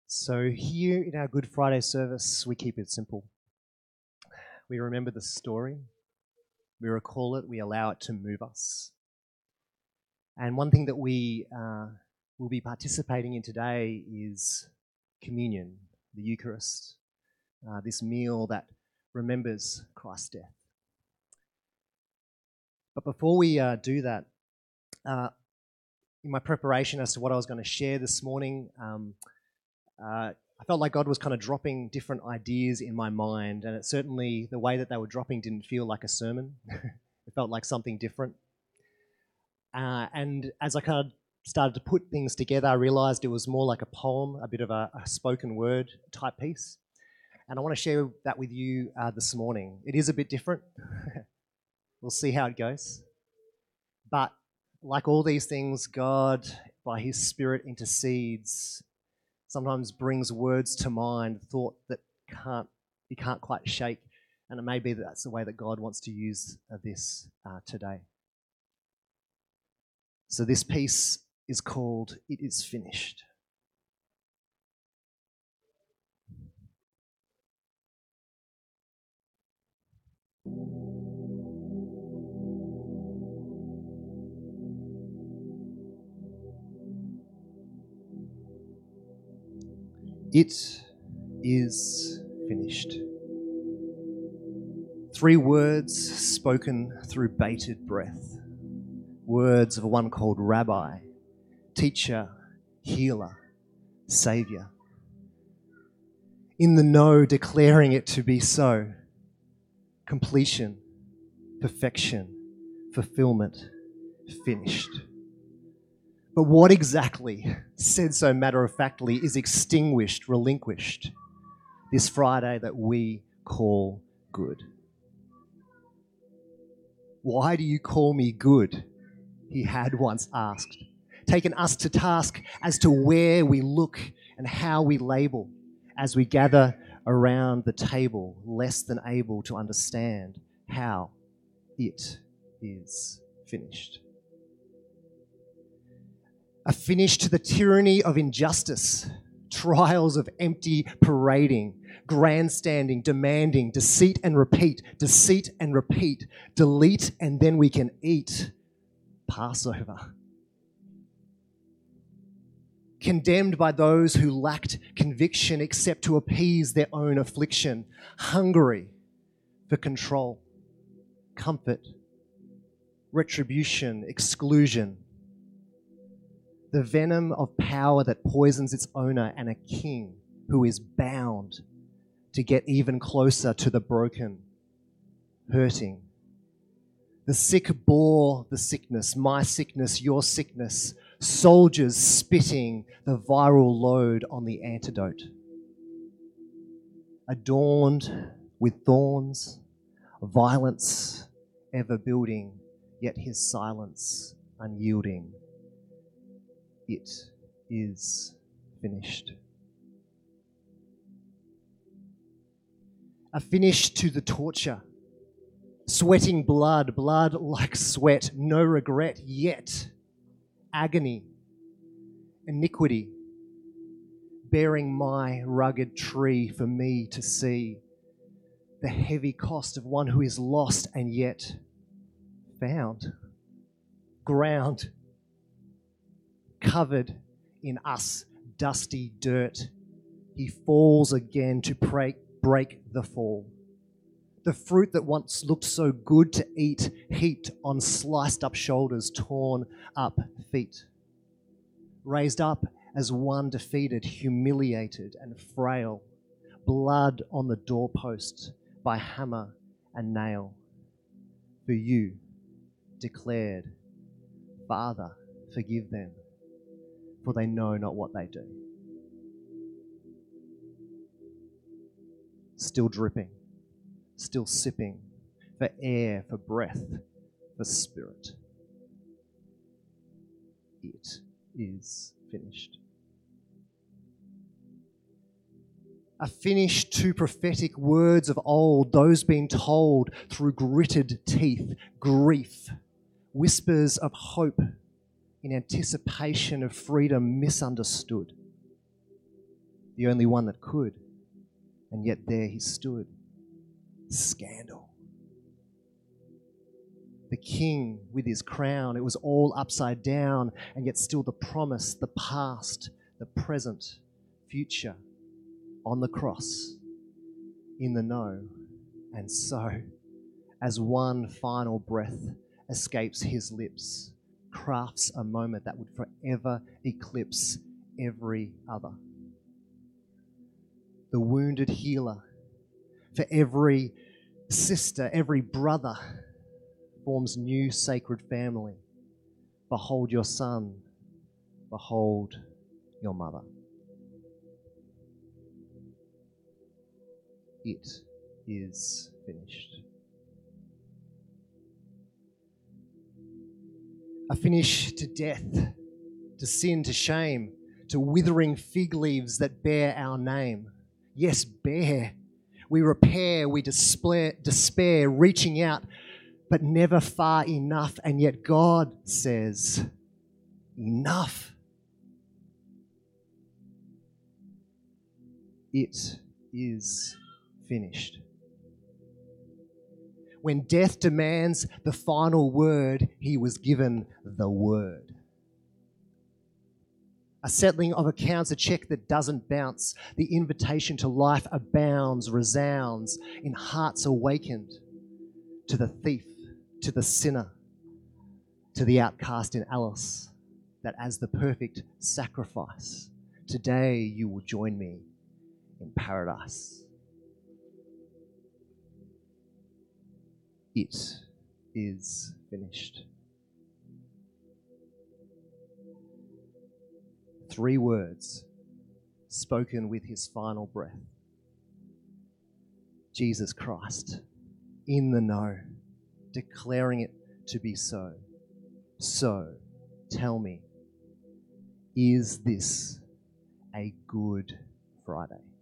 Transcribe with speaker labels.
Speaker 1: So, here in our Good Friday service, we keep it simple. We remember the story, we recall it, we allow it to move us. And one thing that we will be participating in today is communion, the Eucharist, this meal that remembers Christ's death. But before we do that, in my preparation as to what I was going to share this morning, I felt like God was kind of dropping different ideas in my mind, and it certainly, the way that they were dropping didn't feel like a sermon. It felt like something different. And as I kind of started to put things together, I realized it was more like a poem, a bit of a spoken word type piece. And I want to share that with you this morning. It is a bit different. We'll see how it goes. But like all these things, God, by His Spirit, intercedes, sometimes brings words to mind, thought that you can't quite shake. And it may be that that's the way that God wants to use this today. So this piece is called "It Is Finished." It is finished. 3 words spoken through bated breath. Words of one called Rabbi, Teacher, Healer, Saviour. In the know, declaring it to be so. Completion, perfection, fulfillment, finished. But what exactly, said so matter-of-factly, is extinguished, relinquished this Friday that we call good? Why do you call me good? He had once asked, taken us to task as to where we look and how we label as we gather around the table, less than able to understand how it is finished. A finish to the tyranny of injustice, trials of empty parading, grandstanding, demanding, deceit and repeat, delete and then we can eat. Passover. Condemned by those who lacked conviction except to appease their own affliction, hungry for control, comfort, retribution, exclusion. The venom of power that poisons its owner, and a king who is bound to get even closer to the broken, hurting. The sick bore the sickness, my sickness, your sickness, soldiers spitting the viral load on the antidote. Adorned with thorns, violence ever building, yet his silence unyielding. It is finished. A finish to the torture. Sweating blood like sweat, no regret, yet agony, iniquity, bearing my rugged tree for me to see. The heavy cost of one who is lost and yet found. Ground covered in us dusty dirt, he falls again to break the fall. The fruit that once looked so good to eat, heaped on sliced up shoulders, torn up feet. Raised up as one defeated, humiliated and frail. Blood on the doorpost by hammer and nail. For you declared, Father, forgive them, for they know not what they do. Still dripping, still sipping for air, for breath, for spirit. It is finished. A finish to prophetic words of old, those being told through gritted teeth, grief, whispers of hope in anticipation of freedom misunderstood. the only one that could. And yet there he stood. Scandal. The king with his crown, it was all upside down, and yet still the promise, the past, the present, future, on the cross, in the know. And so, as one final breath escapes his lips, crafts a moment that would forever eclipse every other. The wounded healer, for every sister, every brother, forms new sacred family. Behold your son, behold your mother. It is finished. A finish to death, to sin, to shame, to withering fig leaves that bear our name. Yes, bear. We repair, we despair, reaching out, but never far enough. And yet God says, enough. It is finished. When death demands the final word, he was given the word. A settling of accounts, a check that doesn't bounce. The invitation to life abounds, resounds in hearts awakened to the thief, to the sinner, to the outcast in Alice, that as the perfect sacrifice, today you will join me in paradise. It is finished. 3 words spoken with his final breath. Jesus Christ, in the know, declaring it to be so. So, tell me, is this a Good Friday?